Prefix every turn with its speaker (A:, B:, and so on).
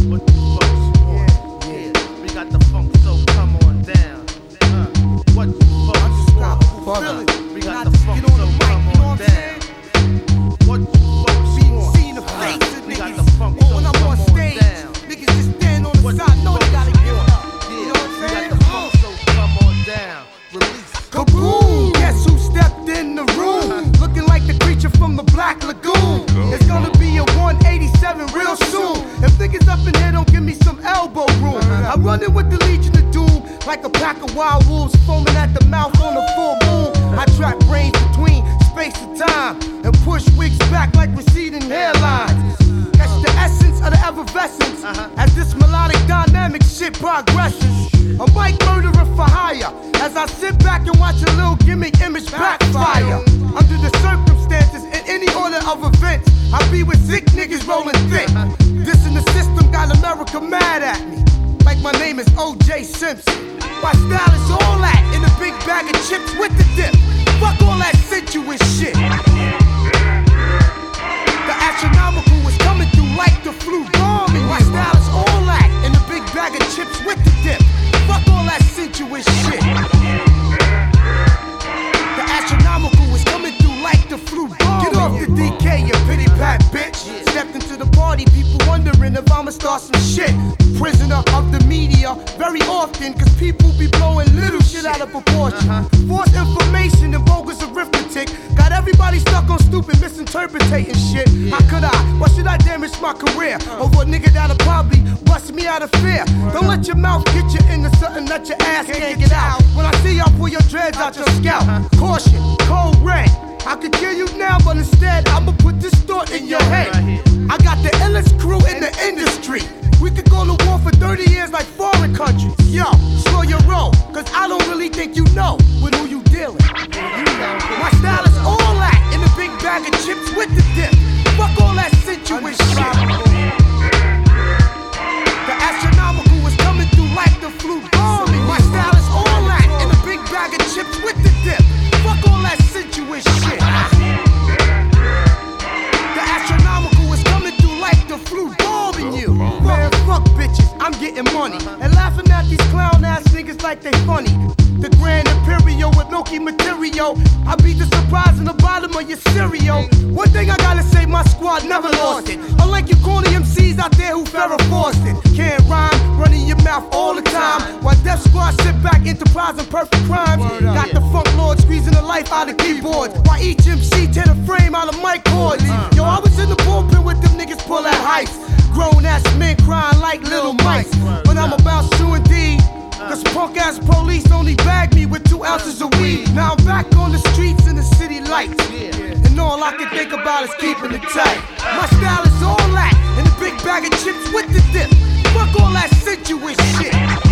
A: What the folks want? Yeah, we got the funk, so come on down. What the folks want? We got the funk, so come on down. What the folks want? We got the funk, so come on down.
B: Niggas just stand on the side, know they gotta give up.
A: Yeah, we got the funk, so come on down. Release.
B: Kaboom! Guess who stepped in the room? Looking like the creature from the Black Lagoon. It's gonna be a 187 real soon. If niggas up in here don't give me some elbow room, I'm running with the Legion of Doom like a pack of wild wolves foaming at the mouth on a full moon. I trap brains between space and time and push wigs back like receding hairlines. Catch the essence of the effervescence as this melodic dynamic shit progresses. A mic murderer for hire as I sit back and watch a little gimmick image backfire. Under the circumstances, in any order of events, I be with sick niggas rolling thick. This in the system got America mad at me, like my name is O.J. Simpson. My style is all that in a big bag of chips with the dip. Fuck all that sensuous shit. The astronomical is coming through like the flu bombing. My style is all that in a big bag of chips with the dip. Fuck all that sensuous shit. The astronomical is coming through like the flu bombing. Get off the DK, you pity pat bitch. Stepped into the party, people wondering if I'ma start some shit. Prisoner of the media very often, cause people be blowing little shit out of proportion. False information and bogus arithmetic got everybody stuck on stupid misinterpreting shit. How could I? Why should I damage my career over a nigga that'll probably bust me out of fear? Don't let your mouth get you into something that your ass can't get out. When I see y'all pull your dreads out your scalp, caution, cold red. I could kill you now, but instead I'ma put this thought in your head. I got the illest crew in the industry. We could go to war for 30 years like foreign countries. Yo, slow your roll, cause I don't really think you know with who you dealing. My style is all that in a big bag of chips with the dip. Fuck all that sensuous shit. The astronomical is coming through like the flu bombing. My style is all that in a big bag of chips with the dip. Fuck all that sensuous shit. The astronomical is coming through like the flu bombing you. Man, fuck bitches, I'm getting money and laughing at these clown ass niggas like they funny. The Grand Imperial with milky material, I beat the surprise in the bottom of your cereal. One thing I gotta say, my squad never lost it. Unlike you corny MCs out there who Farrah Fawcett. Can't rhyme, running your mouth all the time, while Def Squad sit back, enterprising perfect crimes. Got the funk lord squeezing the life out of keyboards, while each MC tear the frame out of mic cords. Yo, I was in the bullpen with them niggas pull at heights. Grown ass men crying like little mice. But I'm about to indeed. Cause punk ass police only bagged me with 2 ounces of weed. Now I'm back on the streets in the city lights, and all I can think about is keeping it tight. My style is all that in a big bag of chips with the dip. Fuck all that sensuous shit.